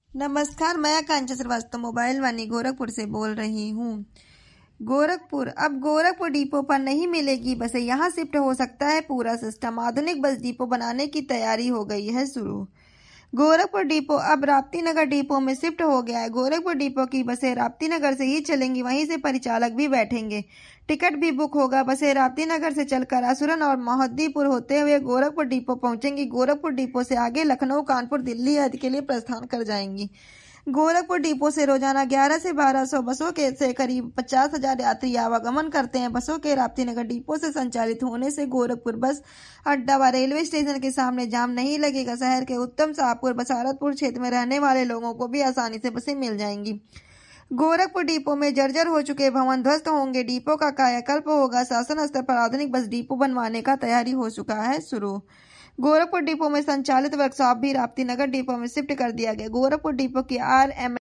नमस्कार, मैं आकांक्षा श्रीवास्तव मोबाइल वानी गोरखपुर से बोल रही हूँ। अब गोरखपुर डिपो पर नहीं मिलेगी बसें, यहाँ शिफ्ट हो सकता है पूरा सिस्टम। आधुनिक बस डिपो बनाने की तैयारी हो गई है शुरू। गोरखपुर डिपो अब राप्ती नगर डिपो में शिफ्ट हो गया है। गोरखपुर डिपो की बसें राप्ती नगर से ही चलेंगी, वहीं से परिचालक भी बैठेंगे, टिकट भी बुक होगा। बसें राप्ती नगर से चलकर असुरन और मोहद्दीपुर होते हुए गोरखपुर डिपो पहुंचेंगी। गोरखपुर डिपो से आगे लखनऊ, कानपुर, दिल्ली आदि के लिए प्रस्थान कर जाएंगी। गोरखपुर डिपो से रोजाना 11 से 1200 बसों के से करीब 50,000 यात्री आवागमन करते हैं। बसों के राप्ती नगर डिपो से संचालित होने से गोरखपुर बस अड्डा व रेलवे स्टेशन के सामने जाम नहीं लगेगा। शहर के उत्तम शाहपुर, बसारतपुर क्षेत्र में रहने वाले लोगों को भी आसानी से बसें मिल जाएंगी। गोरखपुर डिपो में जर्जर हो चुके भवन ध्वस्त होंगे, डिपो का कायाकल्प होगा। शासन स्तर पर आधुनिक बस डिपो बनवाने का तैयारी हो चुका है शुरू। गोरखपुर डिपो में संचालित वर्कशॉप भी राप्ती नगर डिपो में शिफ्ट कर दिया गया। गोरखपुर डिपो की RMS